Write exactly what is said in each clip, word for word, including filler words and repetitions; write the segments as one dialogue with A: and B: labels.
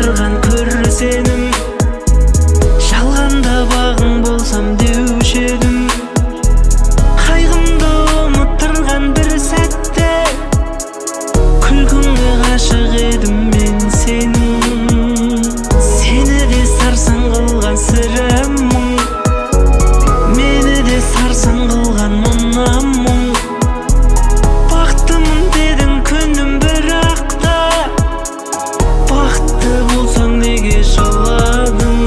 A: жасырған көрсенім, жалғанда бағың болсам деуші едім. Қайғымды ұмыттырған бір сәтте күлкіңе ғашық едім мен сенің. Сені де сарсаң қылған сірә мұң, мені де сарсаң қылған мына мұң. Бақыттымын дедің күнім бірақ та, бақытты болсаң неге жыладың?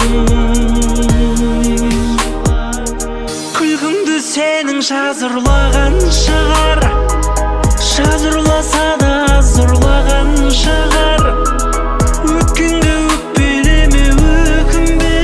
A: Күлкіңді сенің жаз ұрлаған шығар, жаз ұрласа да аз ұрлаған шығар. Өткенге өкпелеме, өкінбе,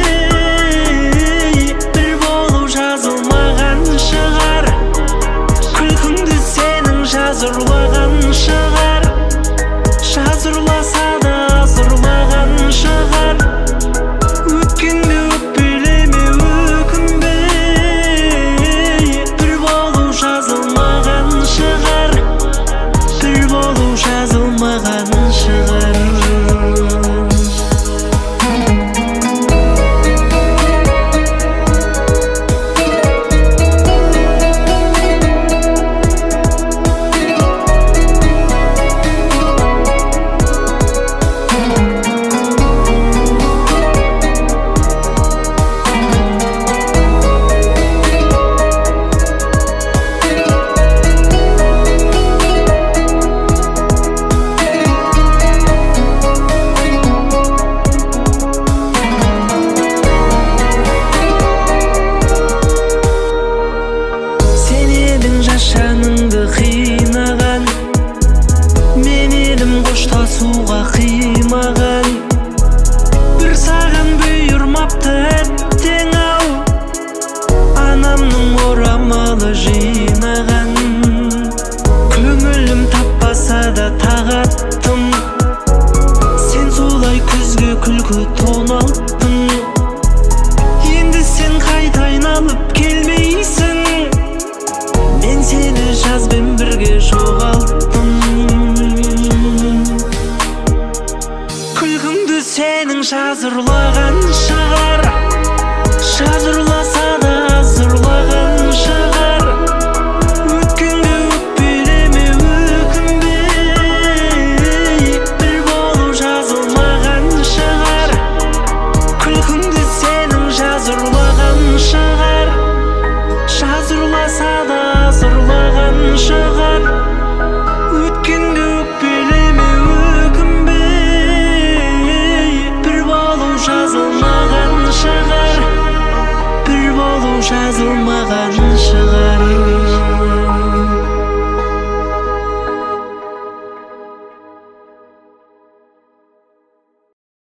A: бір болу жазылмаған шығар. Күлкіңді сенің жаз ұрлаған шығар, жаз ұрласа да аз ұрлаған шығар. Өткенге өкпелеме, өкінбе, бір болу жазылмаған шығар, бір болу жазылмаған шығар. Жаныңды қинаған, мен едім қоштасуға қимаған. Бір саған бұйырмапты әттең ау, анамның орамалы жинаған. Көңілім таппаса да тағаттым, сен солай күзге күлкі тоналттың. Енді сен қайта айналып келмейсің, мен сені жазбен бірге жоғалттым. Күлкіңді сенің жаз ұрлаған шығар, жаз ұрласа да аз ұрлаған шығар. Өткенге өкпелеме, өкінбе, бір болу жазылмаған шығар. Күлкіңді сенің жаз ұрлаған шығар, жаз ұрласа да аз ұрлаған шығар.